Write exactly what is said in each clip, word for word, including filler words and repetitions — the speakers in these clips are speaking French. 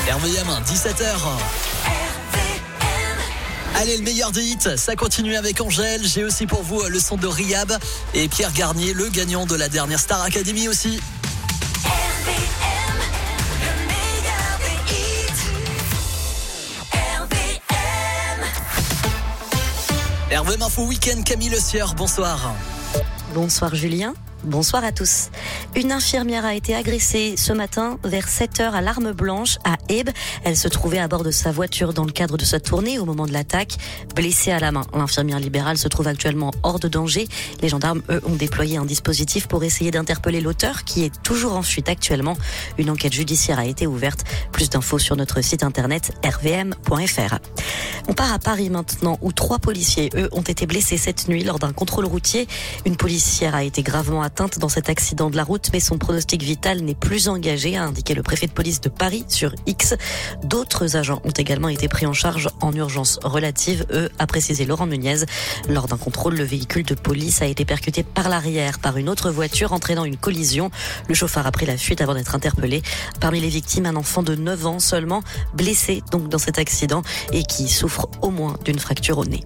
R V M, dix-sept heures. Allez, le meilleur des hits, ça continue avec Angèle. J'ai aussi pour vous le son de Rihab et Pierre Garnier, le gagnant de la dernière Star Academy aussi. R V M, le meilleur des hits. R V M. R V M Info Week-end, Camille Le Sieur, bonsoir. Bonsoir Julien. Bonsoir à tous. Une infirmière a été agressée ce matin vers sept heures à l'Arme Blanche à Aibes. Elle se trouvait à bord de sa voiture dans le cadre de sa tournée au moment de l'attaque, blessée à la main. L'infirmière libérale se trouve actuellement hors de danger. Les gendarmes, eux, ont déployé un dispositif pour essayer d'interpeller l'auteur qui est toujours en fuite actuellement. Une enquête judiciaire a été ouverte. Plus d'infos sur notre site internet r v m point f r. On part à Paris maintenant où trois policiers, eux, ont été blessés cette nuit lors d'un contrôle routier. Une policière a été gravement atteinte dans cet accident de la route, mais son pronostic vital n'est plus engagé, a indiqué le préfet de police de Paris sur X. D'autres agents ont également été pris en charge en urgence relative, eux, a précisé Laurent Nunez. Lors d'un contrôle, le véhicule de police a été percuté par l'arrière par une autre voiture, entraînant une collision. Le chauffeur a pris la fuite avant d'être interpellé. Parmi les victimes, un enfant de neuf ans seulement, blessé donc dans cet accident et qui souffre au moins d'une fracture au nez.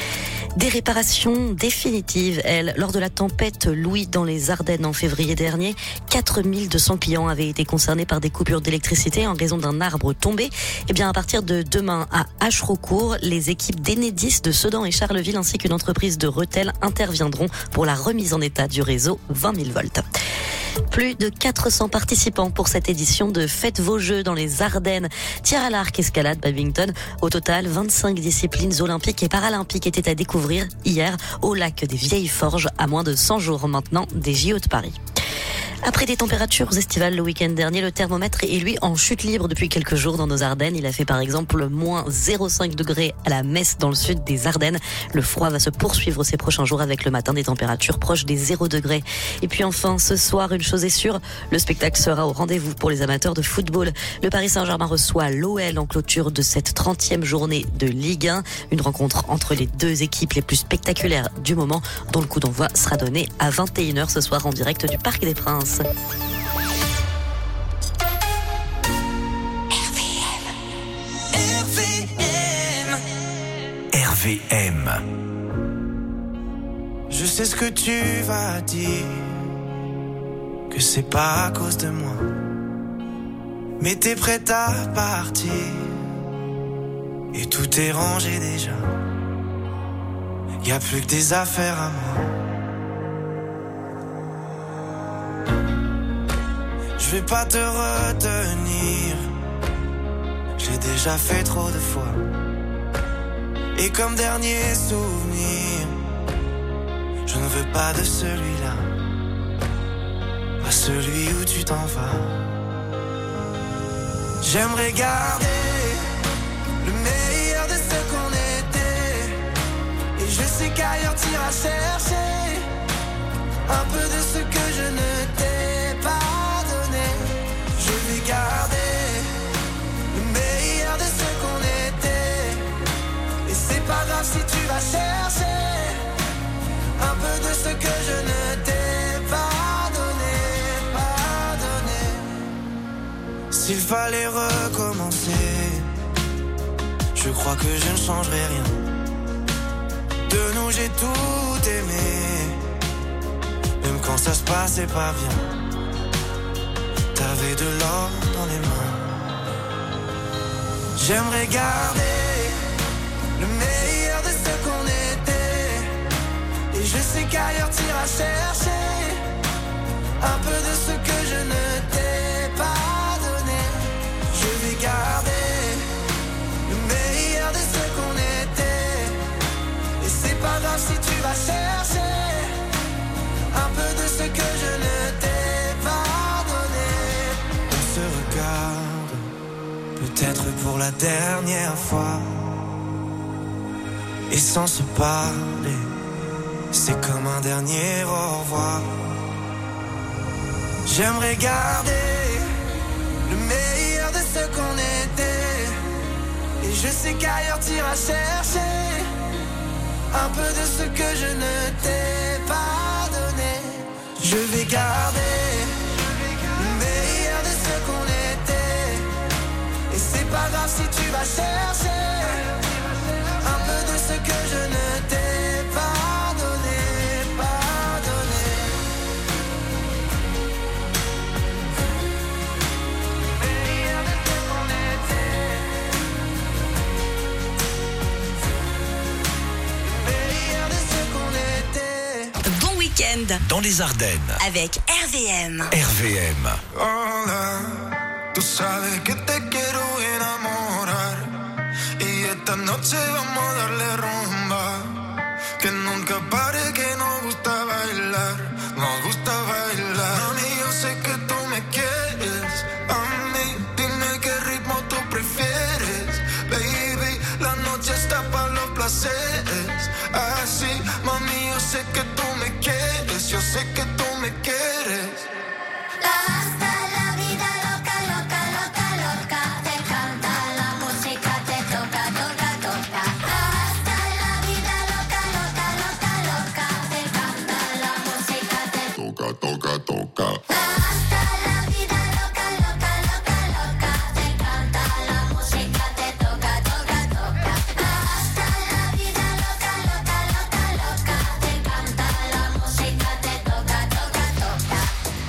Des réparations définitives, elles. Lors de la tempête Louis dans les Ardennes en février dernier, quatre mille deux cents clients avaient été concernés par des coupures d'électricité en raison d'un arbre tombé. Et bien, à partir de demain, à Achereaucourt, les équipes d'Enedis de Sedan et Charleville ainsi qu'une entreprise de Rethel interviendront pour la remise en état du réseau vingt mille volts. Plus de quatre cents participants pour cette édition de Faites vos jeux dans les Ardennes. Tir à l'arc, escalade, badminton. Au total, vingt-cinq disciplines olympiques et paralympiques étaient à découvrir hier au lac des Vieilles Forges, à moins de cent jours maintenant des J O de Paris. Après des températures estivales le week-end dernier, le thermomètre est lui en chute libre depuis quelques jours dans nos Ardennes. Il a fait par exemple moins zéro virgule cinq degrés à la Messe dans le sud des Ardennes. Le froid va se poursuivre ces prochains jours avec le matin des températures proches des zéro degrés. Et puis enfin, ce soir, une chose est sûre, le spectacle sera au rendez-vous pour les amateurs de football. Le Paris Saint-Germain reçoit l'O L en clôture de cette trentième journée de Ligue un. Une rencontre entre les deux équipes les plus spectaculaires du moment, dont le coup d'envoi sera donné à vingt et une heures ce soir en direct du Parc des Princes. R V M. Je sais ce que tu vas dire, que c'est pas à cause de moi, mais t'es prête à partir et tout est rangé déjà. Y a plus que des affaires à moi. Je vais pas te retenir, j'ai déjà fait trop de fois. Et comme dernier souvenir, je ne veux pas de celui-là, pas celui où tu t'en vas. J'aimerais garder le meilleur de ce qu'on était, et je sais qu'ailleurs t'iras chercher un peu de ce que je ne t'ai pas donné. Je vais garder le meilleur de ce qu'on était, et c'est pas grave si tu vas chercher un peu de ce que je ne t'ai pas donné, pas donné. S'il fallait recommencer, je crois que je ne changerai rien. De nous j'ai tout aimé, même quand ça se passait pas bien. T'avais de l'or dans les mains. J'aimerais garder le meilleur de ce qu'on était, et je sais qu'ailleurs t'iras chercher un peu de ce que je ne t'ai pas donné. Je vais garder le meilleur de ce qu'on était, et c'est pas grave si tu vas chercher un peu de ce que je ne t'ai pas donné. On se regarde, peut-être pour la dernière fois, et sans se parler, c'est comme un dernier au revoir. J'aimerais garder le meilleur de ce qu'on était, et je sais qu'ailleurs t'iras chercher un peu de ce que je ne t'ai pas donné. Je vais garder le meilleur de ce qu'on était, et c'est chercher un peu de ce que je ne t'ai pas donné, pas donné. Meilleur de ce qu'on était, meilleur de ce qu'on était. Bon week-end Dans les Ardennes, avec R V M. R V M. Hola, tú sabes que te quiero enamorar y esta noche vamos a darle rumba, que nunca pare, que nos gusta bailar, nos gusta bailar. Mami, yo sé que tú me quieres, a mí dime qué ritmo tú prefieres, baby, la noche está para los placeres, así, mami, yo sé que tú me quieres, yo sé que tú me quieres. Hasta la vida loca, loca, loca, loca. Te canta la música, te toca, toca, toca. Hasta la vida loca, loca, loca, loca. Te canta la música, te Toca, toca, toca. hasta la vida loca, loca, loca, loca. Te canta la música, te toca, toca, toca. Hasta la vida loca, loca, loca, loca. Te canta la música, te toca, toca, toca.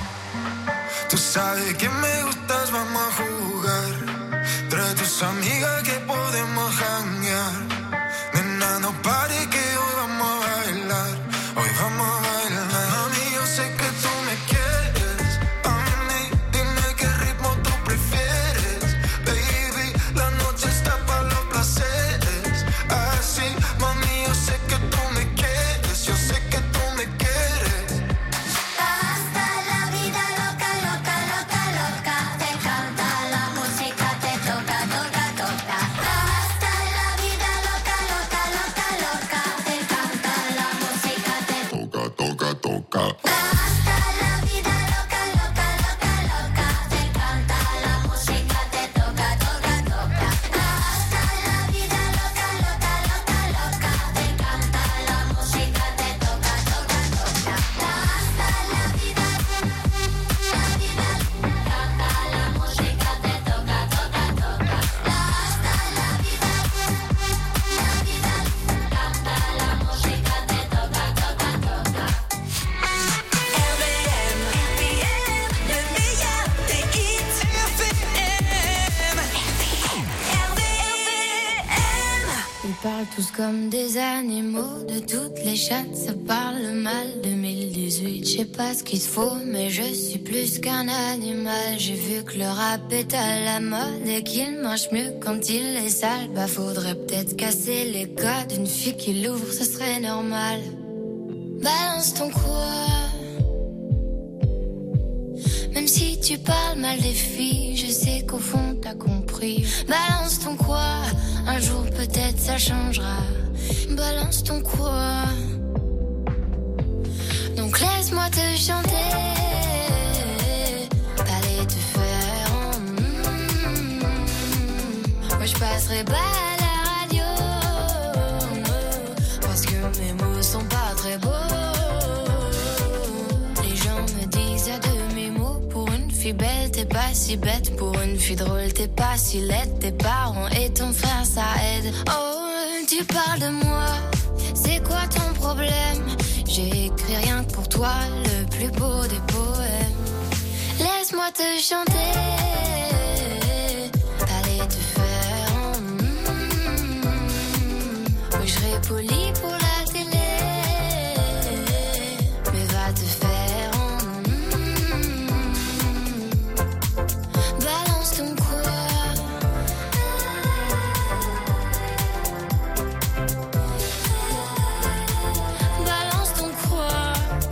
Tú sabes que me gustas, vamos a jugar. Trae tus amigas que podemos janguear. Nena, no pare que hoy vamos a bailar. Hoy vamos a bailar. Mami, yo sé que tú me quieres. A mí, dime qué ritmo tú prefieres. Baby, la noche está para los placeres. Así, mami, yo sé que tú me quieres. Yo sé que tú me quieres. Hasta la vida loca, loca, loca, loca. Te canta la música, te toca, toca, toca. Hasta la vida loca, loca, loca, loca. Te canta la música, te Toca, toca, toca. hasta la vida loca, loca, loca, loca. Te canta la música, te toca, toca, toca. Hasta la vida loca, loca, loca, loca. Te canta la música, te toca, toca, toca. Hasta la vida, la vida, canta la música, te toca, toca, toca. Hasta la vida, la vida, canta la música, te toca, toca, toca. R V M, R V M, le meilleur des hits. R V M, R V M. Ils parlent tous comme des animaux, de toutes les chattes, ça parle mal. deux mille dix-huit, je sais pas ce qu'il faut, mais je suis plus qu'un animal. J'ai vu que le rap est à la mode et qu'il mange mieux quand il est sale. Bah faudrait peut-être casser les codes, une fille qui l'ouvre, ce serait normal. Balance ton quoi. Même si tu parles mal des filles, je sais qu'au fond t'as compris. Balance ton quoi, un jour peut-être ça changera. Balance ton quoi. Donc laisse-moi te chanter, aller te faire en mm. Moi je passerai pas à la radio, parce que mes mots sont pas très beaux. Les gens me disent à demi-mot, pour une fille belle t'es pas si bête, pour une fille drôle t'es pas si laide. Tes parents et ton frère ça aide. Oh, tu parles de moi, c'est quoi ton problème? J'ai écrit rien que pour toi, le plus beau des poèmes. Laisse-moi te chanter, aller te faire en mm. Oui, je serai poli pour la télé, mais va te faire en mm. Balance ton quoi. Balance ton quoi.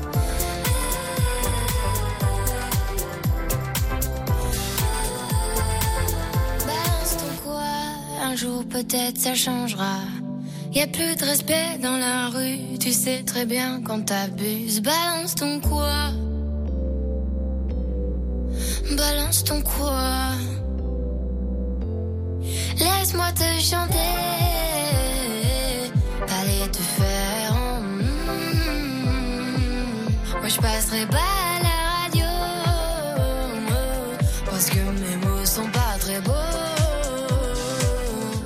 Balance ton quoi. Un jour peut-être ça changera. Y a plus de respect dans la rue, tu sais très bien quand t'abuses. Balance ton quoi. Balance ton quoi. Laisse-moi te chanter, aller te faire en mm. Moi je passerai pas à la radio, parce que mes mots sont pas très beaux.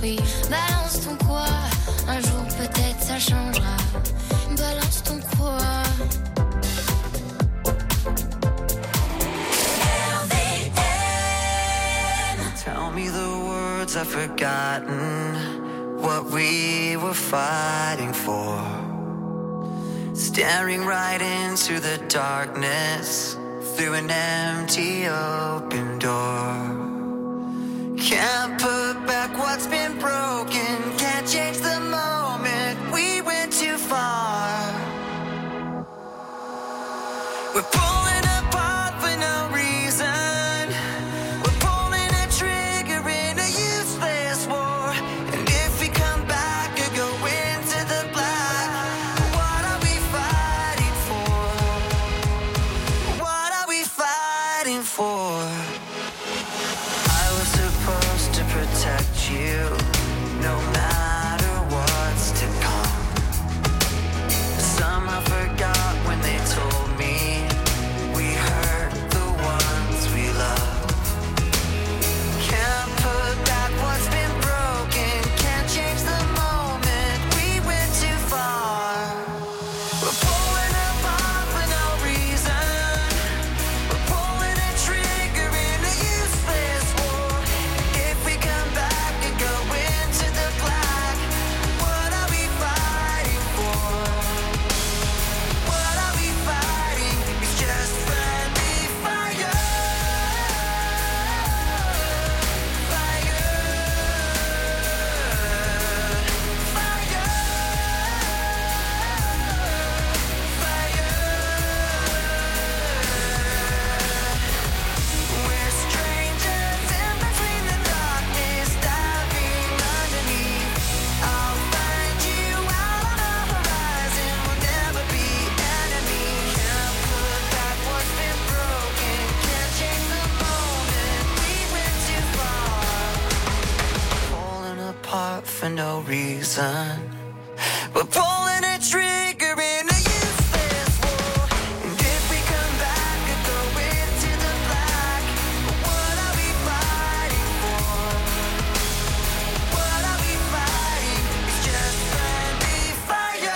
construit. Balance ton quoi, un jour peut-être ça changera. Balance ton quoi. Tell me the words I've forgotten, what we were fighting for. Staring right into the darkness, through an empty open door. Can't put back what's been broken, can't change the moment we went too far. We're pulling apart for no reason. We're pulling a trigger in a useless war. And if we come back or go into the black, what are we fighting for? What are we fighting for? I was supposed to protect you, no matter what's to come. Somehow forgot when they told me we hurt the ones we love. Can't put back what's been broken, can't change the moment we went too far. We're pulling apart for no reason. We're pulling a trigger in a useless war. If we come back and go into the black, what are we fighting for? What are we fighting? It's just friendly fire. Fire. Fire. Fire. We're strangers in between the darkness, diving underneath. I'll find you out on the horizon. We'll never be enemies. Can't put back what's been broken. Can't change the moment we went too far. Falling apart for no reason. We're pulling a trigger in a useless war. And if we come back and go into the black, what are we fighting for? What are we fighting? It's just friendly fire.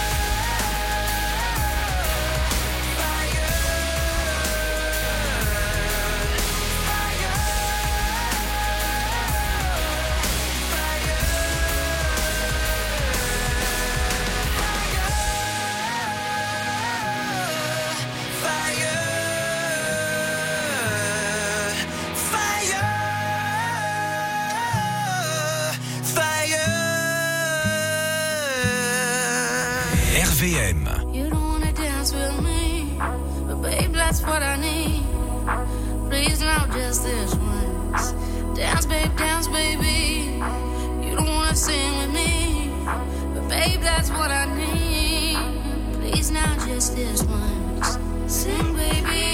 Fire. R V M. You don't wanna dance with me, but babe, that's what I need. Please, now just this once. Dance, babe, dance, baby. You don't wanna sing with me, but babe, that's what I need. Please, now just this once. Sing, baby.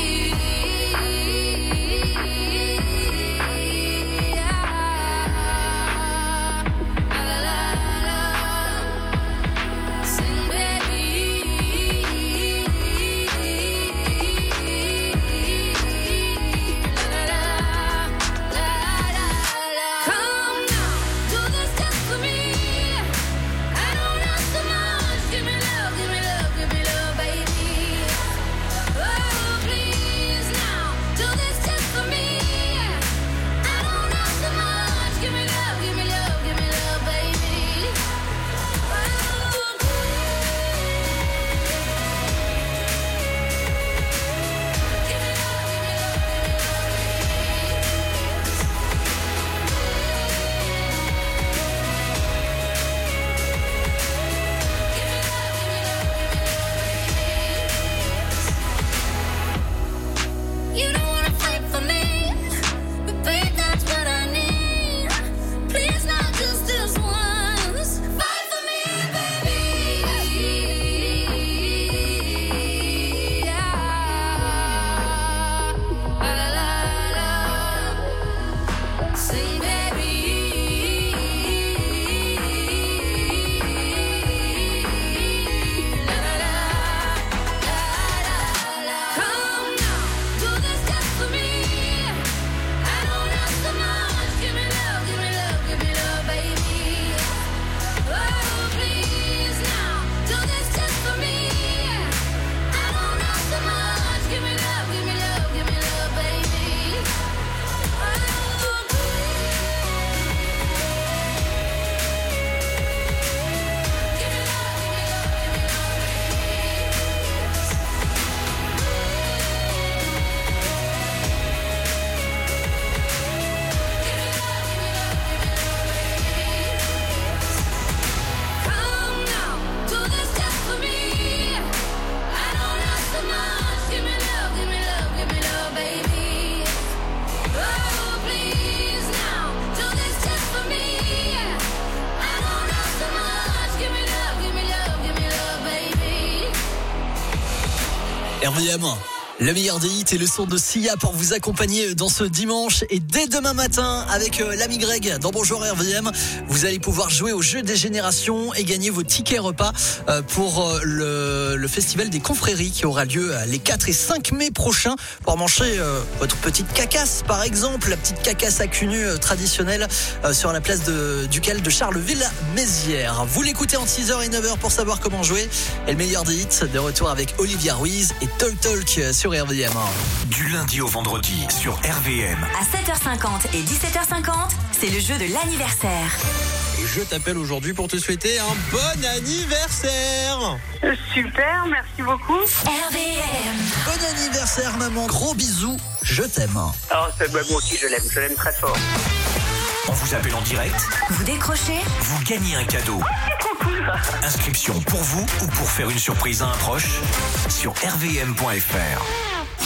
Oh R V M, le meilleur des hits et le son de Sia pour vous accompagner dans ce dimanche. Et dès demain matin, avec l'ami Greg dans Bonjour R V M, vous allez pouvoir jouer au jeu des générations et gagner vos tickets repas pour le, le festival des confréries qui aura lieu les quatre et cinq mai prochains pour manger votre petite cacasse, par exemple, la petite cacasse à cul nu traditionnelle sur la place de, du Cal de Charleville-Mézières. Vous l'écoutez en six heures et neuf heures pour savoir comment jouer. Et le meilleur des hits, de retour avec Olivia Ruiz et Talk Talk sur R V M. Du lundi au vendredi sur R V M. À sept heures cinquante et dix-sept heures cinquante, c'est le jeu de l'anniversaire. Je t'appelle aujourd'hui pour te souhaiter un bon anniversaire. Super, merci beaucoup. R V M. Bon anniversaire maman, gros bisous, je t'aime. Oh, c'est, bah, moi aussi je l'aime, je l'aime très fort. On vous appelle en direct, Vous décrochez? vous gagnez un cadeau. Inscription pour vous ou pour faire une surprise à un proche sur r v m point f r.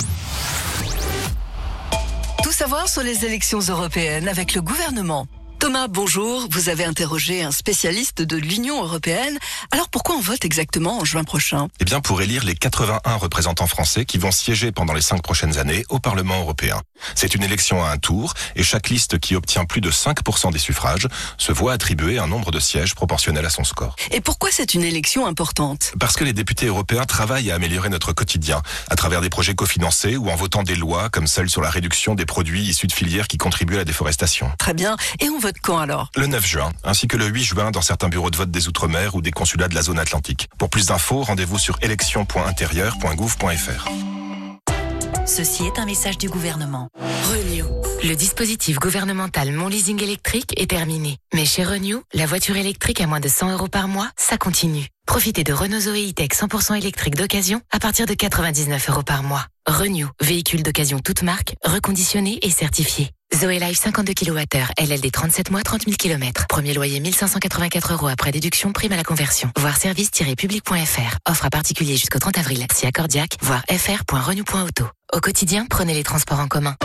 Tout savoir sur les élections européennes avec le gouvernement. Thomas, bonjour. Vous avez interrogé un spécialiste de l'Union européenne. Alors pourquoi on vote exactement en juin prochain? Eh bien, pour élire les quatre-vingt-un représentants français qui vont siéger pendant les cinq prochaines années au Parlement européen. C'est une élection à un tour et chaque liste qui obtient plus de cinq pour cent des suffrages se voit attribuer un nombre de sièges proportionnel à son score. Et pourquoi c'est une élection importante? Parce que les députés européens travaillent à améliorer notre quotidien à travers des projets cofinancés ou en votant des lois comme celle sur la réduction des produits issus de filières qui contribuent à la déforestation. Très bien. Et on vote quand alors? Le neuf juin, ainsi que le huit juin dans certains bureaux de vote des Outre-mer ou des consulats de la zone atlantique. Pour plus d'infos, rendez-vous sur élection point intérieur point gouv point f r. Ceci est un message du gouvernement. Renew. Le dispositif gouvernemental Mon Leasing électrique est terminé. Mais chez Renew, la voiture électrique à moins de cent euros par mois, ça continue. Profitez de Renault Zoé E-Tech cent pour cent électrique d'occasion à partir de quatre-vingt-dix-neuf euros par mois. Renew, véhicule d'occasion toute marque, reconditionné et certifié. Zoé Life cinquante-deux kilowattheures, L L D trente-sept mois, trente mille kilomètres. Premier loyer mille cinq cent quatre-vingt-quatre euros après déduction, prime à la conversion. Voir service tiret public point f r. Offre à particulier jusqu'au trente avril. Si accordiaque, voir f r point renew point auto. Au quotidien, prenez les transports en commun.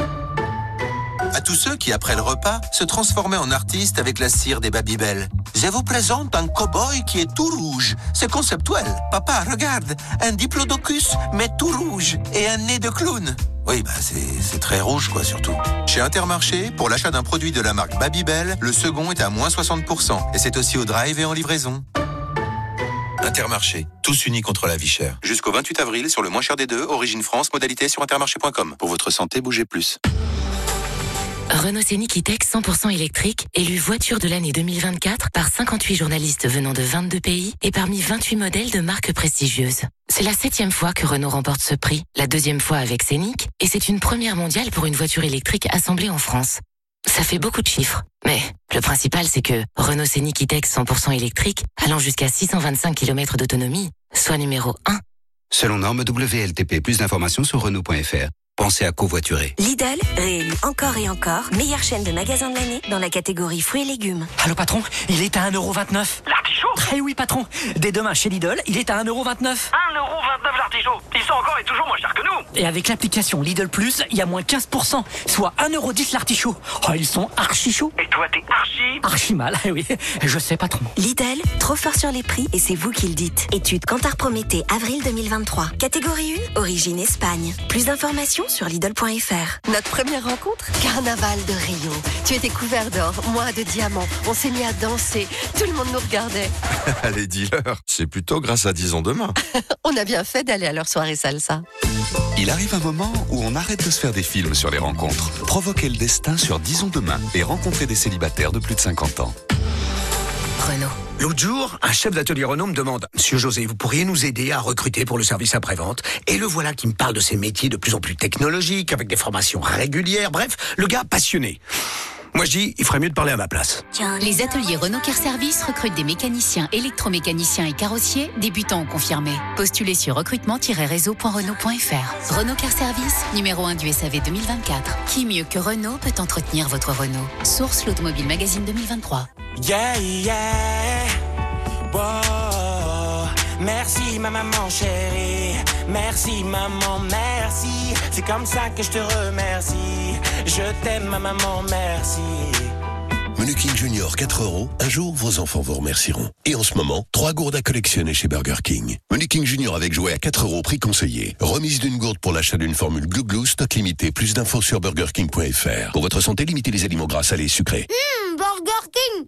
À tous ceux qui, après le repas, se transformaient en artistes avec la cire des Babybel. Je vous présente un cow-boy qui est tout rouge. C'est conceptuel. Papa, regarde, un diplodocus, mais tout rouge, et un nez de clown. Oui, bah c'est, c'est très rouge, quoi, surtout. Chez Intermarché, pour l'achat d'un produit de la marque Babybel, le second est à moins soixante pour cent. Et c'est aussi au drive et en livraison. Intermarché, tous unis contre la vie chère. Jusqu'au vingt-huit avril, sur le moins cher des deux, Origine France, modalité sur intermarché point com. Pour votre santé, bougez plus. Renault Scénic E-Tech cent pour cent électrique, élu voiture de l'année deux mille vingt-quatre par cinquante-huit journalistes venant de vingt-deux pays et parmi vingt-huit modèles de marques prestigieuses. C'est la septième fois que Renault remporte ce prix, la deuxième fois avec Scénic, et c'est une première mondiale pour une voiture électrique assemblée en France. Ça fait beaucoup de chiffres, mais le principal c'est que Renault Scénic E-Tech cent pour cent électrique, allant jusqu'à six cent vingt-cinq kilomètres d'autonomie, soit numéro un. Selon norme W L T P, plus d'informations sur renault point f r. Pensez à covoiturer. Lidl, réélu encore et encore, meilleure chaîne de magasins de l'année dans la catégorie fruits et légumes. Allô patron, il est à un euro vingt-neuf. L'artichaut? Eh oui patron, dès demain chez Lidl, il est à un euro vingt-neuf. un euro vingt-neuf l'artichaut. Ils sont encore et toujours moins chers que nous. Et avec l'application Lidl Plus, il y a moins quinze pour cent, soit un euro dix l'artichaut. Oh, ils sont archi chauds. Et toi, t'es archi... Archi mal, eh oui, je sais patron. Lidl, trop fort sur les prix et c'est vous qui le dites. Étude Kantar Prométhée, avril deux mille vingt-trois. Catégorie un, origine Espagne. Plus d'informations sur Lidl point f r. Notre première rencontre, carnaval de Rio. Tu étais couvert d'or, moi de diamants. On s'est mis à danser. Tout le monde nous regardait. Allez, dis-leur, c'est plutôt grâce à Disons Demain. On a bien fait d'aller à leur soirée salsa. Il arrive un moment où on arrête de se faire des films sur les rencontres. Provoquez le destin sur Disons Demain et rencontrez des célibataires de plus de cinquante ans. Renault. L'autre jour, un chef d'atelier Renault me demande « Monsieur José, vous pourriez nous aider à recruter pour le service après-vente ?» Et le voilà qui me parle de ces métiers de plus en plus technologiques, avec des formations régulières, bref, le gars passionné. Moi je dis, il ferait mieux de parler à ma place. Les ateliers Renault Car Service recrutent des mécaniciens, électromécaniciens et carrossiers, débutants ou confirmés. Postulez sur recrutement tiret réseau point renault point f r. Renault Car Service, numéro un du S A V deux mille vingt-quatre. Qui mieux que Renault peut entretenir votre Renault? Source l'Automobile Magazine deux mille vingt-trois. Yeah, yeah, wow. Merci ma maman chérie, merci maman, merci. C'est comme ça que je te remercie. Je t'aime ma maman, merci. Menu King Junior quatre euros. Un jour, vos enfants vous remercieront. Et en ce moment, trois gourdes à collectionner chez Burger King. Menu King Junior avec jouet à quatre euros, prix conseillé. Remise d'une gourde pour l'achat d'une formule Glouglou, stock limité. Plus d'infos sur burger king point f r. Pour votre santé, limitez les aliments gras, salés et sucrés. Mmh, Burger King.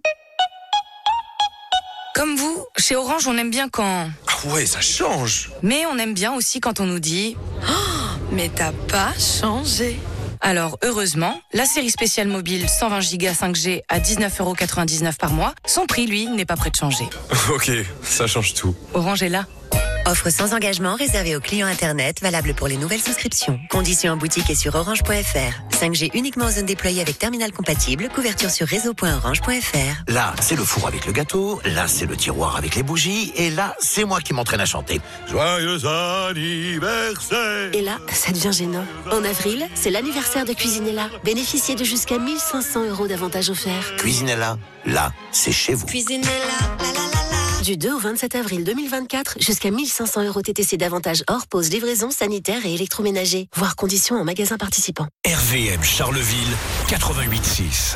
Comme vous, chez Orange, on aime bien quand... Ah ouais, ça change. Mais on aime bien aussi quand on nous dit... Oh, mais t'as pas changé. Alors, heureusement, la série spéciale mobile cent vingt giga cinq G à dix-neuf euros quatre-vingt-dix-neuf par mois, son prix, lui, n'est pas prêt de changer. Ok, ça change tout. Orange est là. Offre sans engagement réservée aux clients Internet, valable pour les nouvelles souscriptions. Conditions en boutique et sur orange point f r. cinq G uniquement en zone déployée avec terminal compatible. Couverture sur réseau point orange point f r. Là, c'est le four avec le gâteau. Là, c'est le tiroir avec les bougies. Et là, c'est moi qui m'entraîne à chanter. Joyeux anniversaire. Et là, ça devient gênant. En avril, c'est l'anniversaire de Cuisinella. Bénéficiez de jusqu'à mille cinq cents euros d'avantages offerts. Cuisinella, là, c'est chez vous. Cuisinella, la la la la. Du deux au vingt-sept avril deux mille vingt-quatre, jusqu'à mille cinq cents euros T T C d'avantages hors pause, livraison, sanitaire et électroménager. Voir conditions en magasin participant. R V M Charleville, quatre-vingt-huit six.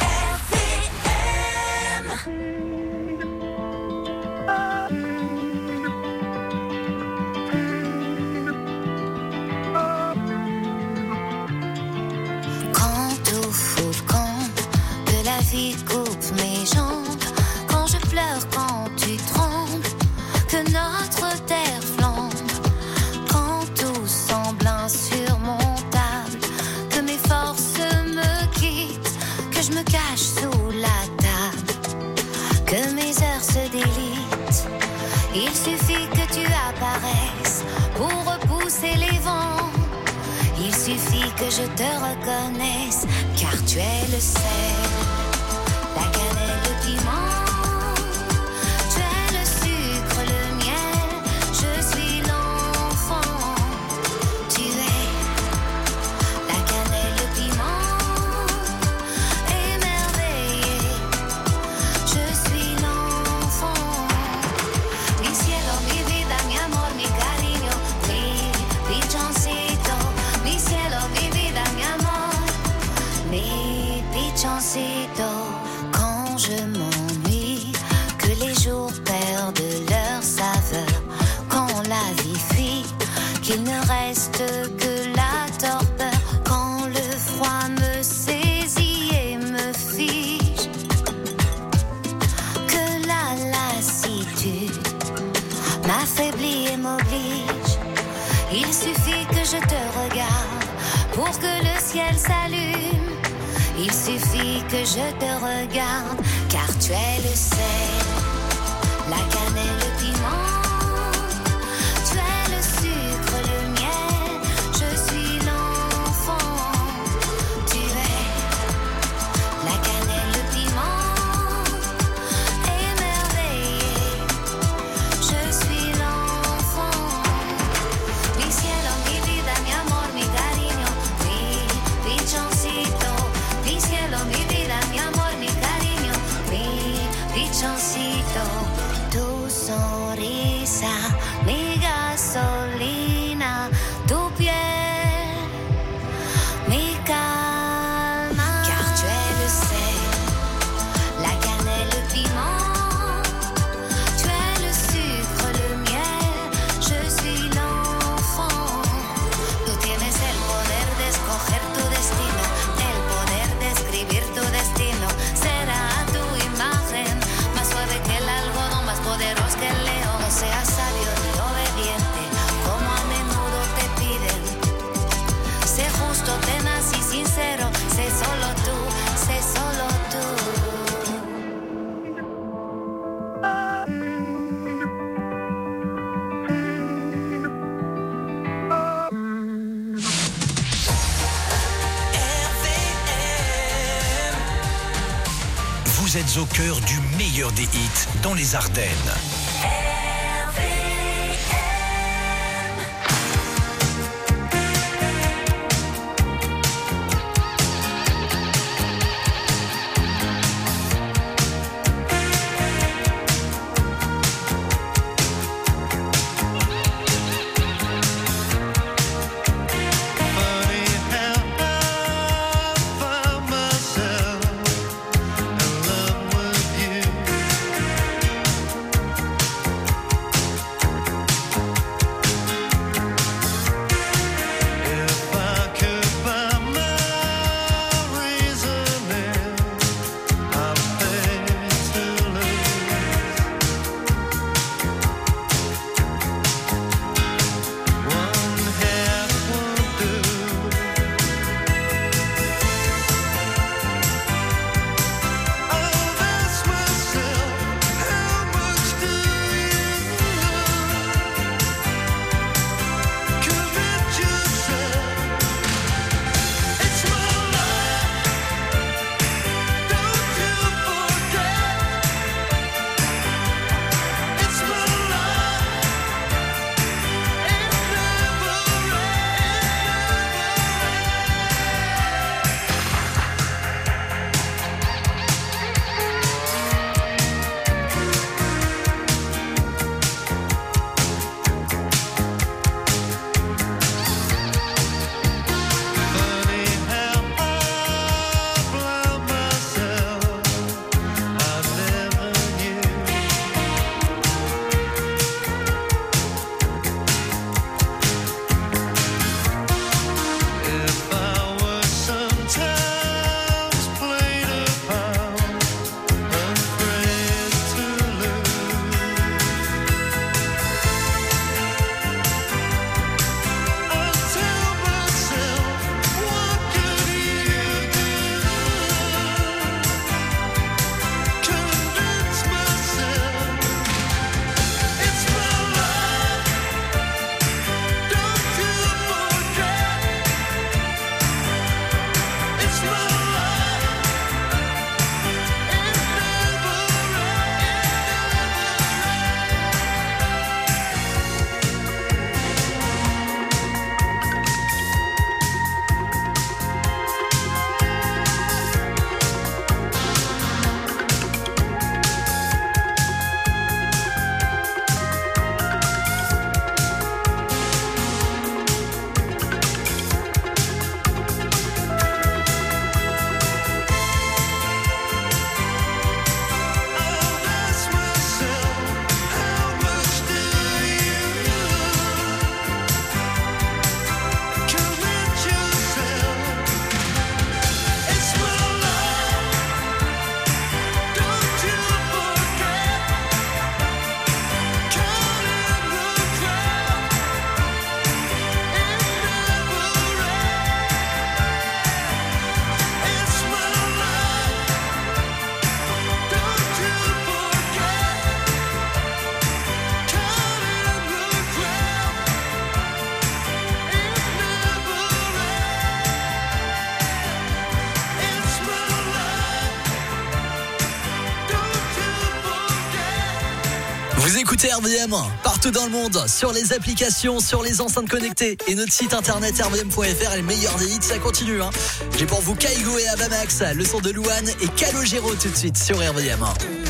Quand tout fout le camp, que la vie coupe mes jambes, quand je pleure, quand tu trembles, que notre terre flambe, quand tout semble insurmontable, que mes forces me quittent, que je me cache sous la table, que mes heures se délitent. Il suffit que tu apparaisses pour repousser les vents. Il suffit que je te reconnaisse, car tu es le sel, la cannelle, le piment. Tu es le sucre, le miel, je suis l'enfant. Tu es la cannelle, le piment, émerveillé. Je suis l'enfant. Mi cielo, mi vida, mi amor, mi cariño, mi pichoncito. Mi cielo, mi vida, mi amor, mi pichoncito. Quand je m'ennuie, que les jours perdent leur saveur, quand la vie fuit, qu'il ne reste que la torpeur, quand le froid me saisit et me fige, que la lassitude m'affaiblit et m'oblige. Il suffit que je te regarde pour que le ciel s'allume. Il suffit que je te regarde, car tu es le sel, la cannelle, le piment. Tu es le sucre, le miel, je suis l'enfant. Tu es la cannelle, le piment, émerveillé. Je suis l'enfant. Mi cielo, mi vida, mi amor, mi cariño, mi pichoncito. Mi cielo, mi vida, mi amor, mi cariño, mi pichoncito. Tu sonrisa, mi gasolina, tu piel, mi calma. Car tu es le sel, la cannelle, le piment. Tu es le sucre, le miel, je suis l'enfant. Tú tienes el poder de escoger tu destino, el poder de escribir tu destino. Será tu imagen, más suave que el algodón, más poderoso que el león. No seas sabio ni obediente, como a menudo te piden. Sé justo, tenaz y sincero, sé solo tú, sé solo tú. Vous êtes au cœur du meilleur des hits dans les Ardennes. Vous écoutez R V M partout dans le monde, sur les applications, sur les enceintes connectées et notre site internet r v m point f r et le meilleur des hits, ça continue. Hein. J'ai pour vous Kaigo et Avamax, le son de Louane et Calogero tout de suite sur R V M.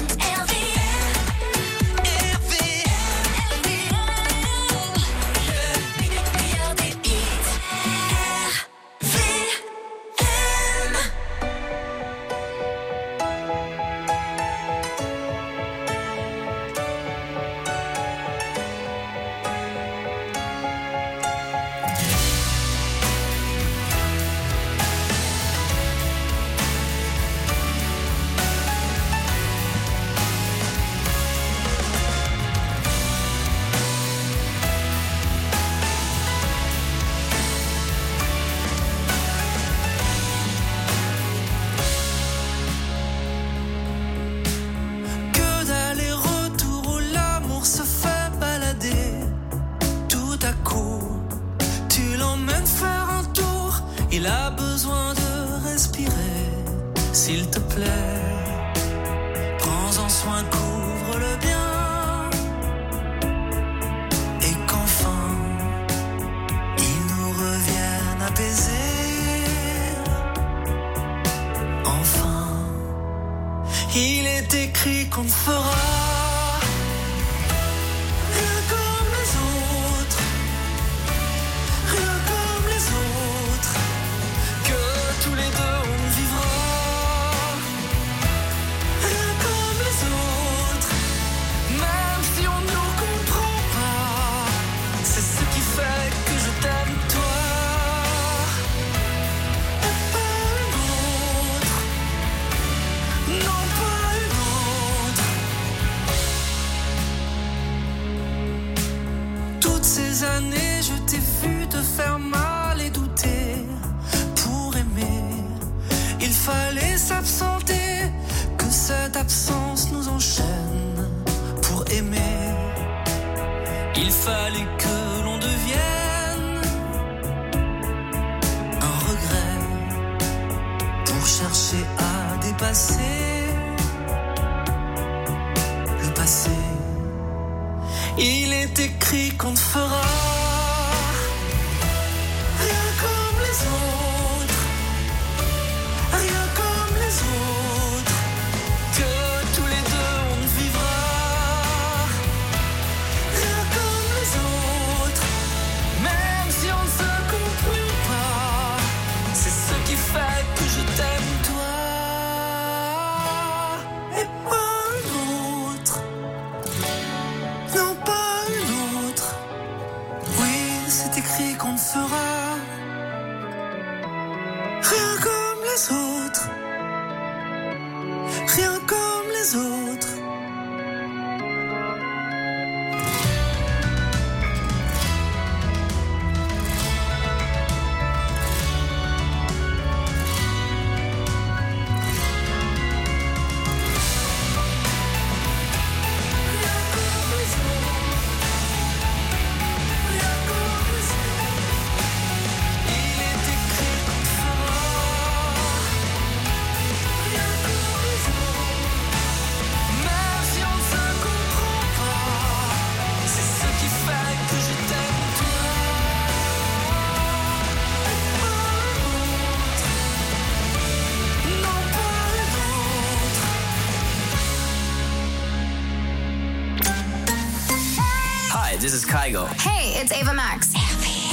This is Kygo. Hey, it's Ava Max. R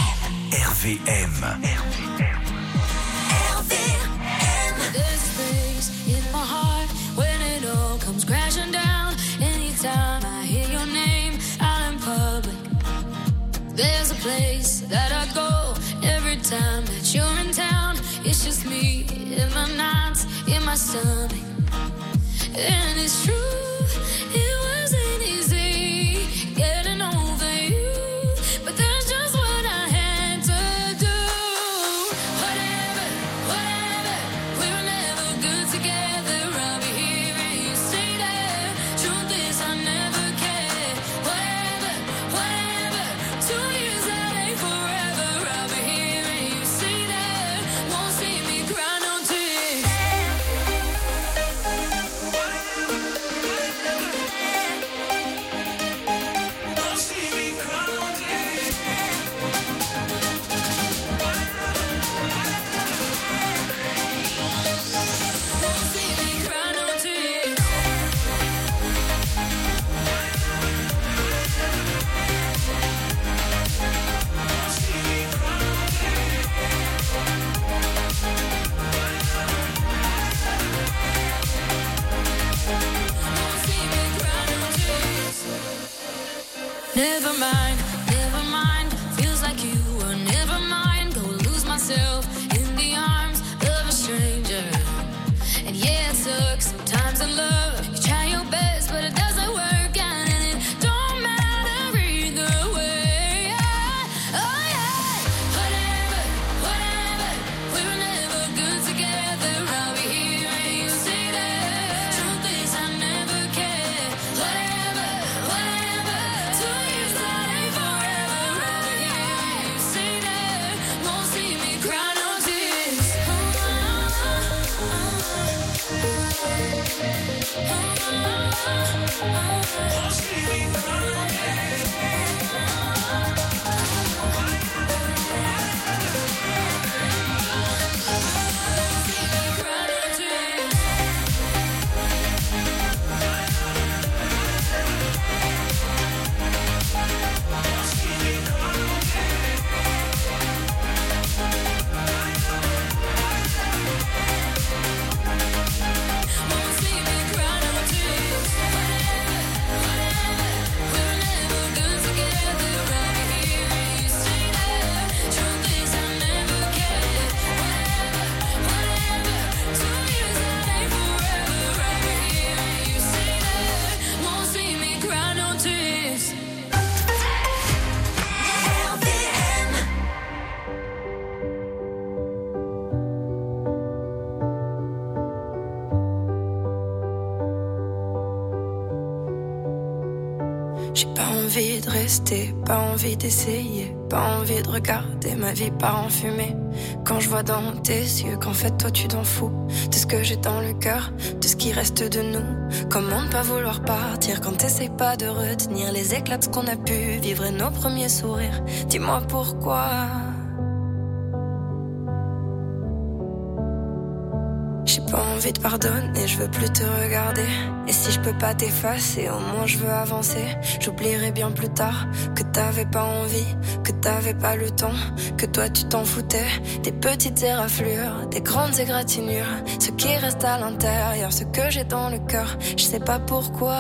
V M. R V M. There's a place in my heart when it all comes crashing down. Anytime I hear your name out in public, there's a place that I go every time that you're in town. It's just me in my nights, in my stomach, and it's true. It wasn't easy getting over you, but that's just what I had to do. Whatever, whatever, we were never good together. I'll be here and you stay there. Truth is I never cared. Whatever, whatever, two years that ain't forever. I'll be here and you stay there. Won't see me cry no tears. Never mind, never mind. Feels like you were never mind. Go lose myself in the arms of a stranger. And yeah, it sucks sometimes in love. You try your best, but it doesn't work out, and it don't matter either way. Oh yeah, whatever, whatever. We were never good together. I'll be here and you say that. Truth is, I never cared. Whatever, whatever. Two years that ain't forever. I'll be here and you say that. Won't see me cry no tears. J'ai pas envie de rester, pas envie d'essayer, pas envie de regarder ma vie part en fumée. Quand je vois dans tes yeux qu'en fait toi tu t'en fous de ce que j'ai dans le cœur, de ce qui reste de nous. Comment ne pas vouloir partir quand t'essayes pas de retenir les éclats de ce qu'on a pu vivre et nos premiers sourires. Dis-moi pourquoi. J'ai pas envie de pardonner, je veux plus te regarder. Et si je peux pas t'effacer, au moins je veux avancer. J'oublierai bien plus tard que t'avais pas envie, que t'avais pas le temps, que toi tu t'en foutais. Des petites éraflures, des grandes égratignures, ce qui reste à l'intérieur, ce que j'ai dans le cœur, je sais pas pourquoi.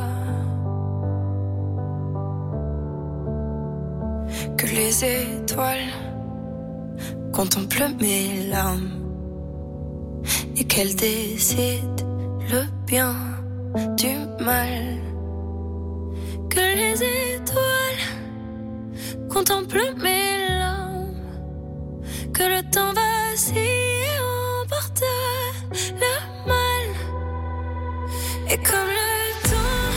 Que les étoiles contemplent mes larmes et qu'elle décide le bien du mal. Que les étoiles contemplent mes larmes, que le temps vacille et emporte le mal. Et comme le temps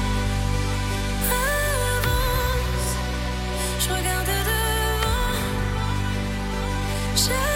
avance, je regarde devant, j'avance.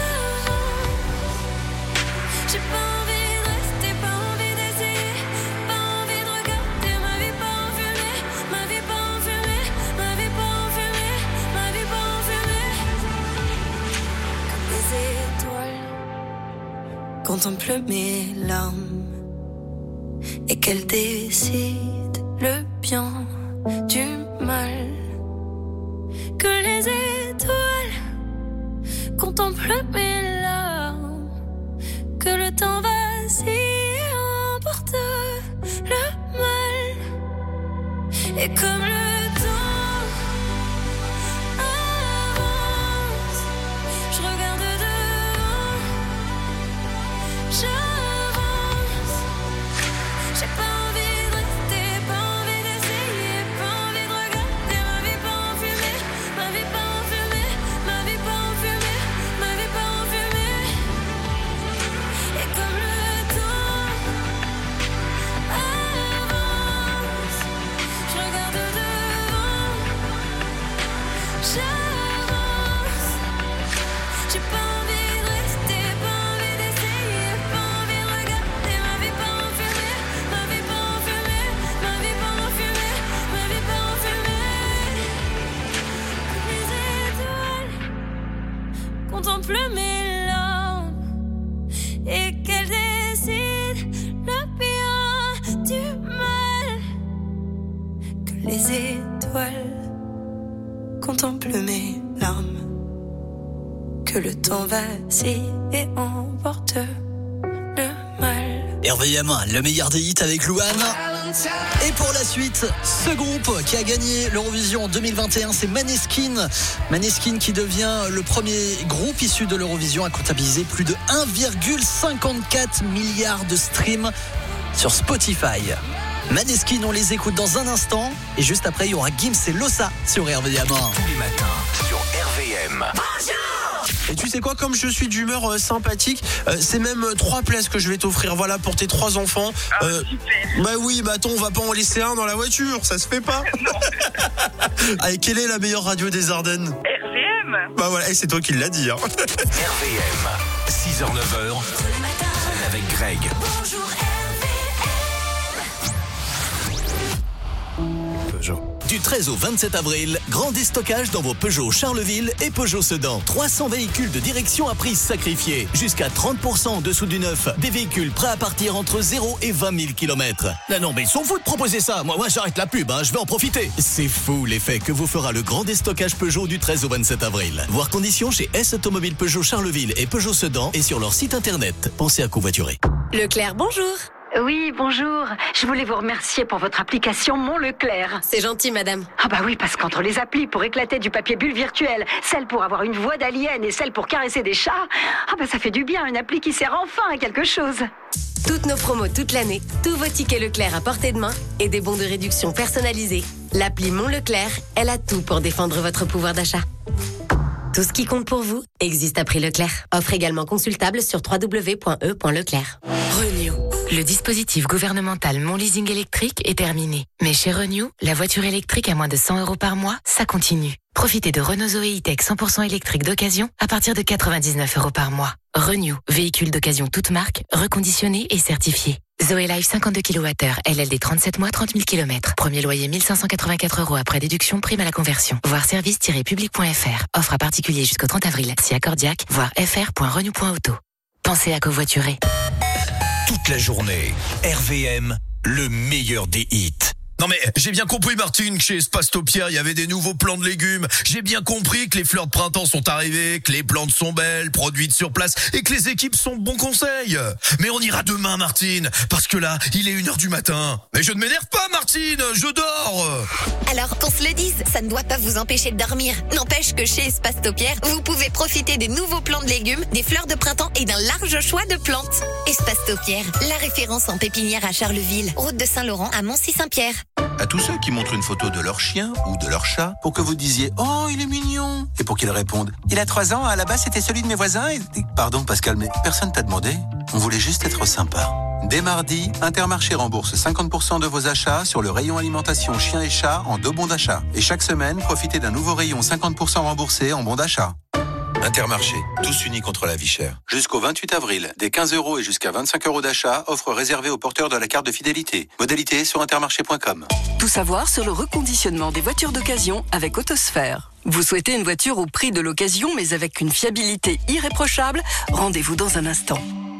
J'ai pas envie de rester, pas envie d'essayer, pas envie de regarder ma vie pas en fumée, ma vie pas en fumée, ma vie pas en fumée, ma vie pas en fumée. Comme les étoiles contemplent mes larmes et qu'elles décident le bien du mal. Que les étoiles contemplent mes larmes, que le temps vacille et emporte le mal. Et comme le temps avance, je regarde devant, j'avance. J'ai pas envie de rester, pas envie d'essayer, pas envie de regarder ma vie pas en fumée, ma vie pas en fumée, ma vie pas en fumée, ma vie pas en fumée. Et comme le temps avance, je regarde devant, j'avance. J'ai pas envie de rester, pas envie d'essayer, pas envie de regarder ma vie pas en fumée, ma vie pas en fumée, ma vie pas en fumée, ma vie pas en fumée. Comme les étoiles contemplent mes larmes et qu'elles décident le bien du mal. Que les étoiles contemplent mes larmes, que le temps vacille et emporte le mal. R V M, le meilleur des hits avec Louane. Et pour la suite, ce groupe qui a gagné l'Eurovision en deux mille vingt et un, c'est Maneskin. Maneskin qui devient le premier groupe issu de l'Eurovision à comptabiliser plus de un virgule cinquante-quatre milliard de streams sur Spotify. Maneskin, on les écoute dans un instant. Et juste après, il y aura Gims et Losa sur R V M. Tous les matins sur R V M. Et tu sais quoi, comme je suis d'humeur euh, sympathique, euh, c'est même euh, trois places que je vais t'offrir, voilà, pour tes trois enfants. Ah, euh, super. Bah oui, bah attends, on va pas en laisser un dans la voiture, ça se fait pas. Allez, quelle est la meilleure radio des Ardennes? R V M. Bah voilà, et c'est toi qui l'as dit. Hein. R V M, six heures neuf heures, avec Greg. Bonjour Peugeot. Du treize au vingt-sept avril, grand déstockage dans vos Peugeot Charleville et Peugeot Sedan. trois cents véhicules de direction à prix sacrifié. Jusqu'à trente pour cent en dessous du neuf. Des véhicules prêts à partir entre zéro et vingt mille kilomètres. Non, non, mais ils sont fous de proposer ça. Moi, moi j'arrête la pub, hein, je vais en profiter. C'est fou l'effet que vous fera le grand déstockage Peugeot du treize au vingt-sept avril. Voir conditions chez S Automobile Peugeot Charleville et Peugeot Sedan et sur leur site internet. Pensez à covoiturer. Leclerc, bonjour. Oui, bonjour. Je voulais vous remercier pour votre application Mon Leclerc. C'est gentil, madame. Ah bah oui, parce qu'entre les applis pour éclater du papier bulle virtuel, celle pour avoir une voix d'alien et celle pour caresser des chats, ah bah ça fait du bien, une appli qui sert enfin à quelque chose. Toutes nos promos toute l'année, tous vos tickets Leclerc à portée de main et des bons de réduction personnalisés. L'appli Mon Leclerc, elle a tout pour défendre votre pouvoir d'achat. Tout ce qui compte pour vous existe à prix Leclerc. Offre également consultable sur w w w point e point leclerc. Renew. Le dispositif gouvernemental Mon Leasing électrique est terminé. Mais chez Renew, la voiture électrique à moins de cent euros par mois, ça continue. Profitez de Renault Zoé E-Tech cent pour cent électrique d'occasion à partir de quatre-vingt-dix-neuf euros par mois. Renew, véhicule d'occasion toute marque, reconditionné et certifié. Zoé Life cinquante-deux kilowattheures, L L D trente-sept mois, trente mille kilomètres. Premier loyer mille cinq cent quatre-vingt-quatre euros après déduction, prime à la conversion. Voir service tiret public point f r. Offre à particulier jusqu'au trente avril. Si accordiaque, voir f r point renew point auto. Pensez à covoiturer. Toute la journée, R V M, le meilleur des hits. Non mais j'ai bien compris Martine que chez Spastopia il y avait des nouveaux plants de légumes. J'ai bien compris que les fleurs de printemps sont arrivées, que les plantes sont belles, produites sur place et que les équipes sont de bons conseils. Mais on ira demain Martine, parce que là il est une heure du matin. Mais je ne m'énerve pas Martine, je dors. Alors qu'on se le dise, ça ne doit pas vous empêcher de dormir. N'empêche que chez Espace-Topiaire, vous pouvez profiter des nouveaux plants de légumes, des fleurs de printemps et d'un large choix de plantes. Espace-Topiaire, la référence en pépinière à Charleville, route de Saint-Laurent à Moncy-Saint-Pierre. À tous ceux qui montrent une photo de leur chien ou de leur chat pour que vous disiez « Oh, il est mignon !» et pour qu'ils répondent « Il a trois ans, à la base c'était celui de mes voisins et... » Pardon Pascal, mais personne t'a demandé. On voulait juste être sympa. Dès mardi, Intermarché rembourse cinquante pour cent de vos achats sur le rayon alimentation chien et chat en deux bons d'achat. Et chaque semaine, profitez d'un nouveau rayon cinquante pour cent remboursé en bons d'achat. Intermarché, tous unis contre la vie chère. Jusqu'au vingt-huit avril, des quinze euros et jusqu'à vingt-cinq euros d'achat, offre réservée aux porteurs de la carte de fidélité. Modalité sur intermarché point com. Tout savoir sur le reconditionnement des voitures d'occasion avec Autosphère. Vous souhaitez une voiture au prix de l'occasion mais avec une fiabilité irréprochable? Rendez-vous dans un instant.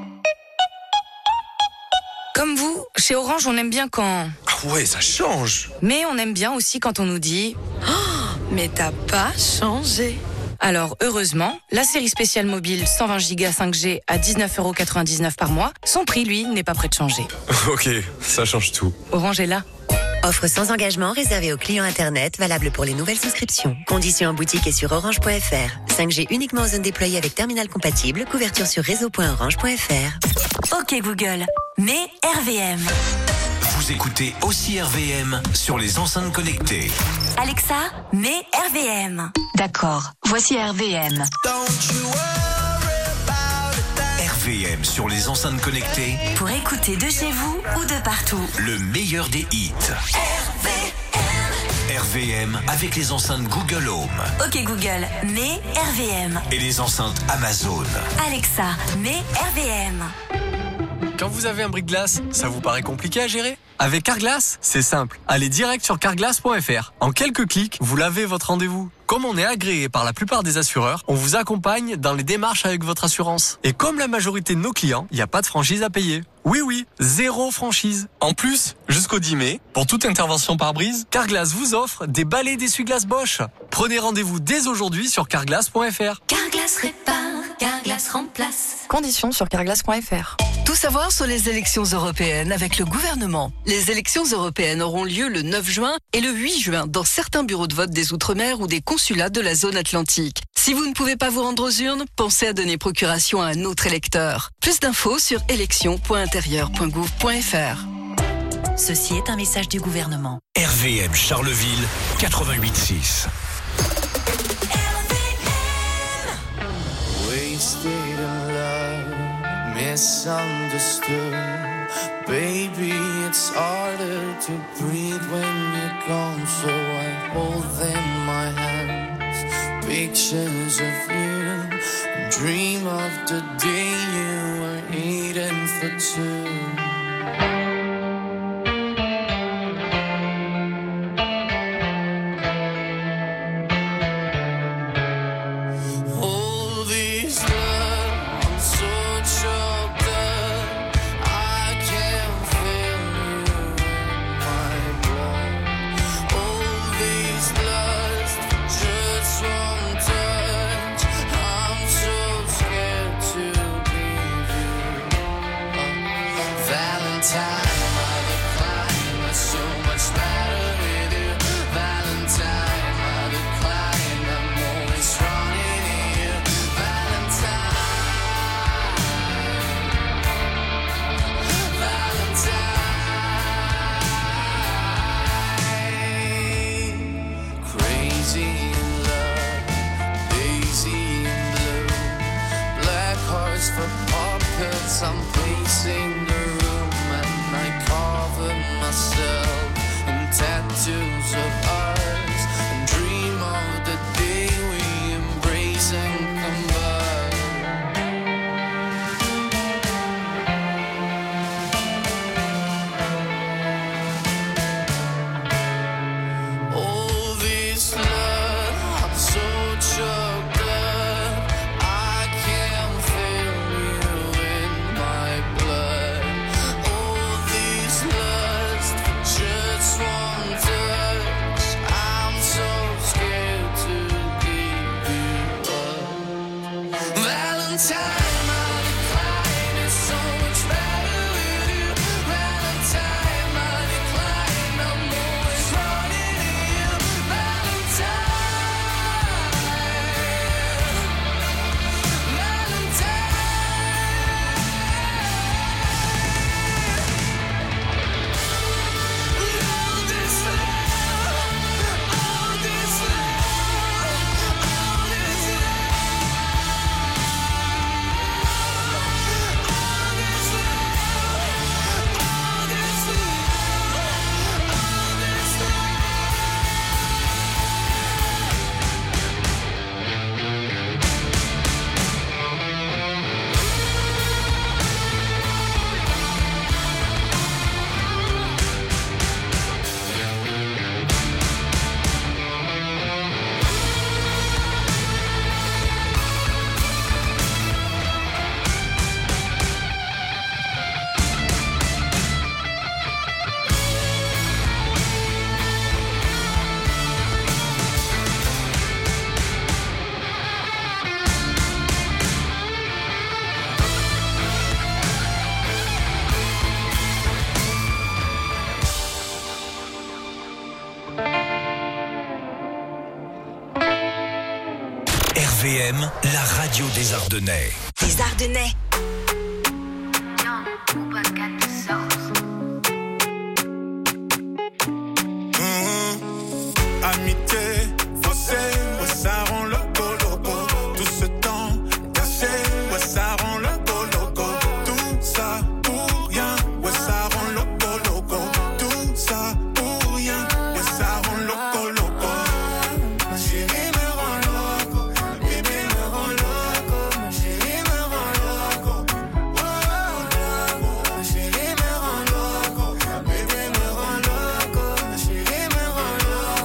Comme vous, chez Orange, on aime bien quand... Ah ouais, ça change. Mais on aime bien aussi quand on nous dit oh, « Mais t'as pas changé !» Alors, heureusement, la série spéciale mobile cent vingt giga cinq G à dix-neuf euros quatre-vingt-dix-neuf par mois, son prix, lui, n'est pas prêt de changer. Ok, ça change tout. Orange est là. Offre sans engagement réservée aux clients Internet, valable pour les nouvelles souscriptions. Conditions en boutique et sur orange point f r. cinq G uniquement en zone déployée avec terminal compatible. Couverture sur réseau point orange point f r. Ok Google, mets R V M. Vous écoutez aussi R V M sur les enceintes connectées. Alexa, mets R V M. D'accord, voici R V M. R V M sur les enceintes connectées. Pour écouter de chez vous ou de partout. Le meilleur des hits. R V M. R V M avec les enceintes Google Home. Ok Google, mets R V M. Et les enceintes Amazon. Alexa, mets R V M. Quand vous avez un bris-de-glace, ça vous paraît compliqué à gérer? Avec Carglass, c'est simple. Allez direct sur carglass point f r. En quelques clics, vous lavez votre rendez-vous. Comme on est agréé par la plupart des assureurs, on vous accompagne dans les démarches avec votre assurance. Et comme la majorité de nos clients, il n'y a pas de franchise à payer. Oui, oui, zéro franchise. En plus, jusqu'au dix mai, pour toute intervention par brise, Carglass vous offre des balais d'essuie-glace Bosch. Prenez rendez-vous dès aujourd'hui sur carglass point f r. Carglass répare, Carglass remplace. Conditions sur carglass point f r. Tout Tout savoir sur les élections européennes avec le gouvernement. Les élections européennes auront lieu le neuf juin et le huit juin dans certains bureaux de vote des Outre-mer ou des consulats de la zone atlantique. Si vous ne pouvez pas vous rendre aux urnes, pensez à donner procuration à un autre électeur. Plus d'infos sur élections point intérieur point gouv point f r. Ceci est un message du gouvernement. R V M Charleville quatre-vingt-huit six. Wasted in love, misunderstood. Baby, it's harder to breathe when you're gone, so I hold in my hands pictures of you. Dream of the day you were eating for two. I'm pacing the room and I cover myself in tattoos of ours and dream of the day we embrace and combine. All this love, I'm so choked up, I can't feel you in my blood. All this lust, just one touch, I'm so scared to give you up. Valentine, my decline is so much better with you. Valentine, my decline, I'm always running to you. Valentine, all this love, all this love, all this R V M, la radio des Ardennais. Les Ardennais. Amitié, faussée, ouais, ça rend loco loco. Tout ce temps caché, ouais, ça rend loco loco. Tout ça pour rien, ouais, ça rend loco loco. Tout ça pour rien, ouais, ça rend loco loco. Ma chérie me rend loco, ma bébé me rend loco. Ma chérie me rend loco, oh, loco. Ma chérie me rend loco, ma bébé me rend loco. Ma chérie me rend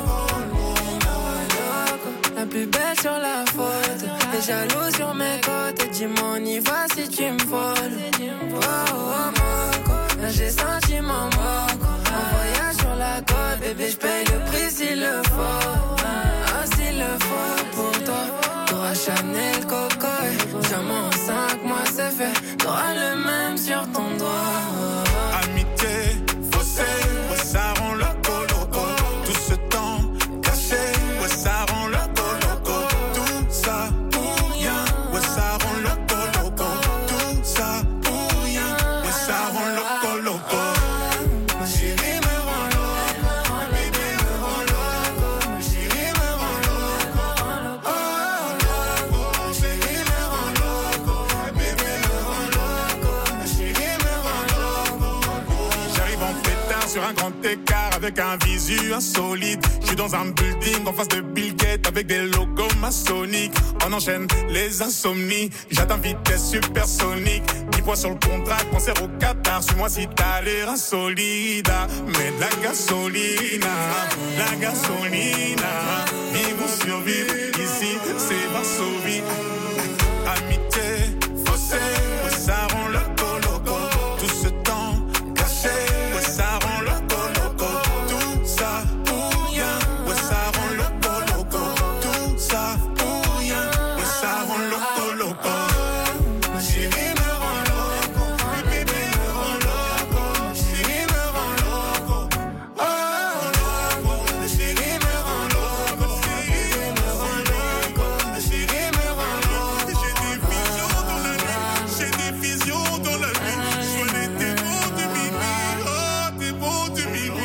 loco. La plus belle sur la photo, t'es jaloux sur mes côtes. Dis-moi on y va si tu me voles. Oh oh moco, là j'ai senti mon moco. Un voyage sur la côte, bébé j'paye le prix s'il le faut. Ah s'il le faut pour toi, t'auras Chanel Coco. Diamant en cinq mois c'est fait, t'auras le même sur ton doigt. Amitié, faussée, ouais, ça rend loco, loco. Tout ce temps caché, ouais, ça rend loco, loco. Tout ça pour rien, ouais, ça rend loco, loco. Tout ça pour rien, ouais, ça rend loco, loco. Ma chérie me rend loco, mon bébé me rend loco. Ma chérie me rend loco, oh loco. Ma chérie me rend loco, mon bébé me rend loco. Ma chérie me rend loco. J'arrive en pétard sur un grand écart avec un visu insolite. Je suis dans un building en face de Bill Gates avec des logos maçonniques. On enchaîne les insomnies. J'atteins vitesse supersonique. dix points sur le contrat, concert au Qatar. Suis-moi si t'as l'air insolide. Mais de la gasolina, la gasolina. Vivre ou survivre, ici c'est Varsovie. Amitié, faussée, ouais, ça rend loco, loco. Tout ce temps caché, ouais, ça rend loco, loco. Tout ça pour rien, ouais, ça rend loco, loco. Tout ça pour rien, ouais, ça rend loco, loco. Ma chérie me rend loco, mon bébé me rend loco. Ma chérie me rend loco, oh loco. Ma chérie me rend loco, ma chérie me rend loco. Ma chérie me rend loco. J'ai des visions dans la nuit, j'ai des visions dans la nuit. Je vois les démons de minuit, oh démons de minuit.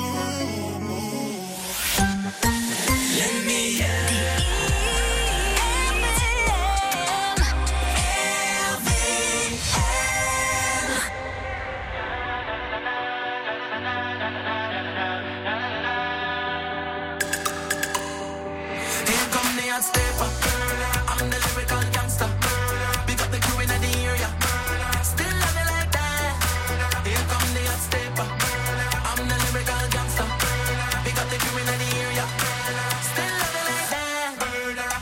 Les meilleurs. Here come the hot stepper. I'm the lyrical gangster. Big up the crew in the area. Still love it like that. Here come the hot stepper. I'm the lyrical gangster. Big up the crew in the area. Still love it like that.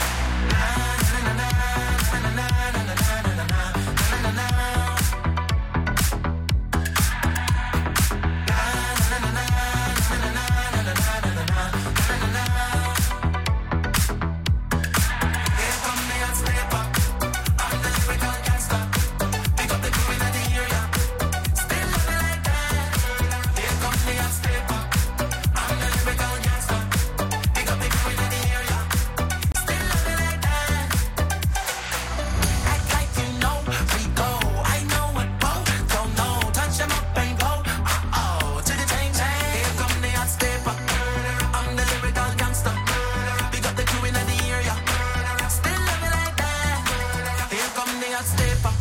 Here come the hot stepper. I'm the lyrical gangster. Big up the crew in the area. Still love it like that. Here come the hot stepper. I'm the lyrical gangster. Big up the crew in the area. Still love it like that. Act like you know we go. I know what both don't know. Touch 'em up and go. Uh oh, to the chain chain. Here come the hot stepper. I'm the lyrical gangster. Big up the crew in the area. Still love it like that. Here come the hot stepper.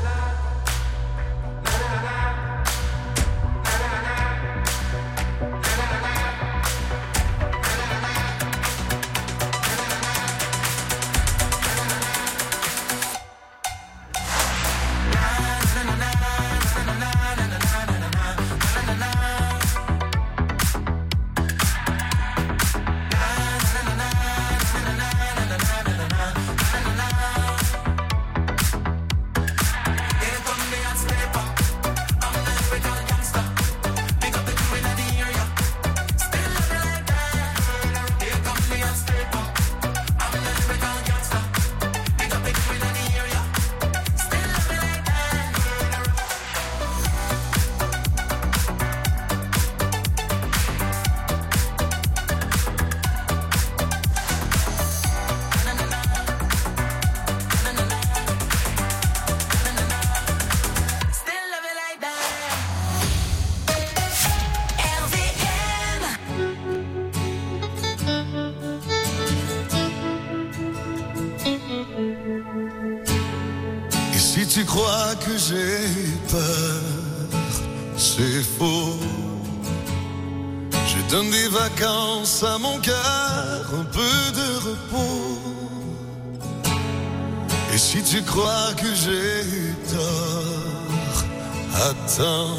Here come the hot stepper. I'm the lyrical gangster. Big up the crew in the area. Still love it like that. Here come the hot stepper. I'm the lyrical gangster. Big up the crew in the area. Still love it like that. Still love it like that. R V M. Et si tu crois que j'ai peur, c'est faux. Je donne des vacances à mon cœur, un peu de repos. Et si tu crois que j'ai tort, attends.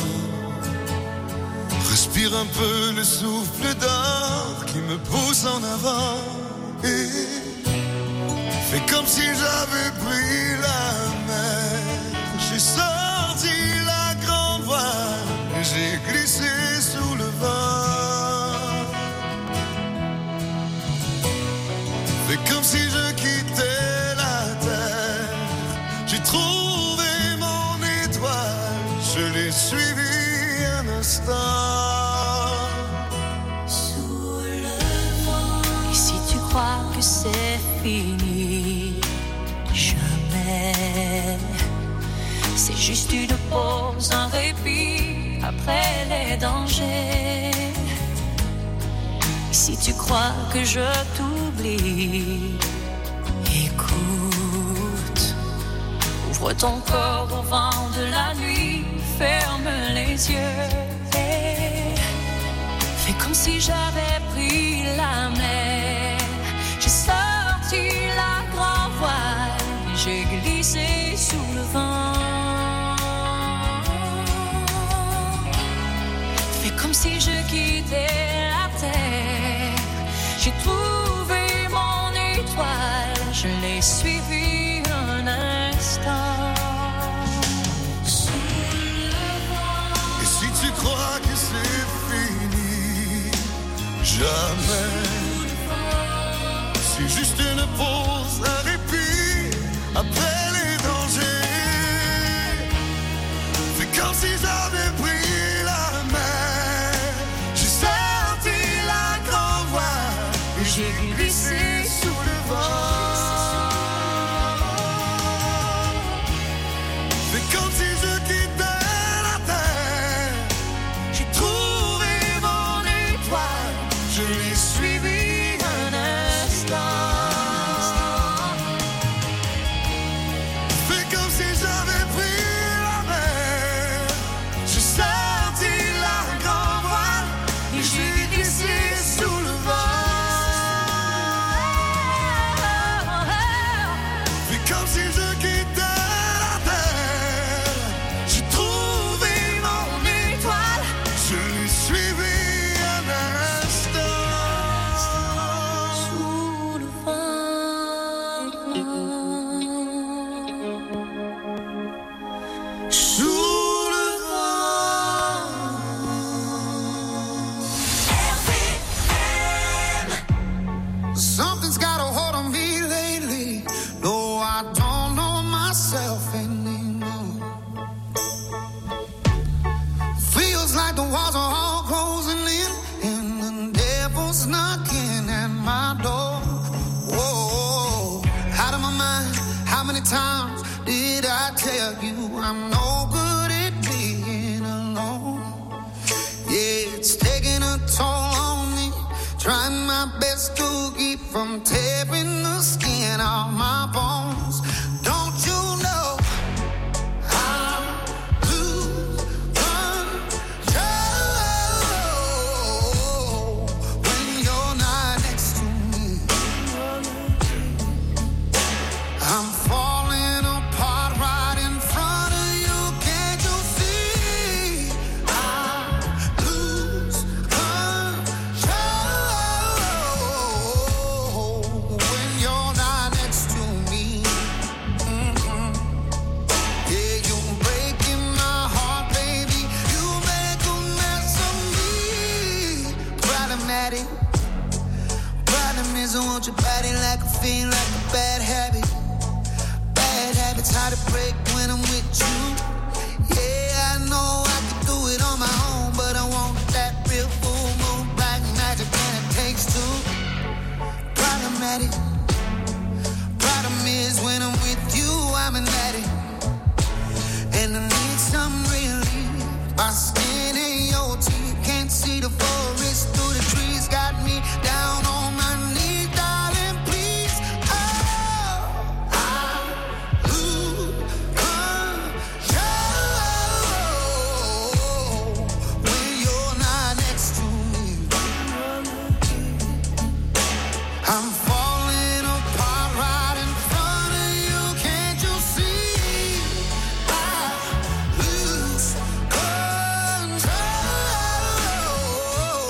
Respire un peu le souffle d'or qui me pousse en avant. Et fais comme si j'avais pris la mer. J'ai sorti la grande voile et j'ai glissé sous le vent. Fais comme si je quittais la terre. J'ai trouvé mon étoile fini. Jamais. C'est juste une pause, un répit après les dangers. Si tu crois que je t'oublie, écoute. Ouvre ton corps au vent de la nuit, ferme les yeux et fais comme si j'avais pris la mer. J'ai sorti la grand voile, j'ai glissé sous le vent. Fais comme si je quittais la terre. J'ai trouvé mon étoile, je l'ai suivie un instant. Et si tu crois que c'est fini, jamais. C'est juste une pause, un répit après les dangers. Fais comme si j'avais pris la mer. J'ai sorti la grand voile et j'ai glissé sous le vent. Fais comme si je quittais la terre. J'ai trouvé mon étoile, je l'ai suivi un instant. Fais comme si j'avais pris la mer. J'ai sorti la grand voile et j'ai glissé sous le vent. Fais comme si je quittais la terre. J'ai trouvé mon étoile, je l'ai suivi un instant. Sous le vent, Sous le vent. Something's got a hold on me lately. No, I don't know myself anymore. Feels like the walls are all closing in, and the devil's knocking at my door. Whoa, out of my mind. How many times did I tell you I'm no good at being alone? Yeah, it's taking a toll on me. Trying my best to keep from tearing the skin off my bones. Don't you know I lose control when you're not next to me? I'm falling apart right in front of you. Can't you see? I lose control when you're not next to me. Mm-mm. Yeah, you're breaking my heart, baby. You make a mess of me. Problematic. Problem is I want your body like a fiend, like a bad habit. Bad habits hard to break when I'm with you. Yeah, I know I can do it on my own.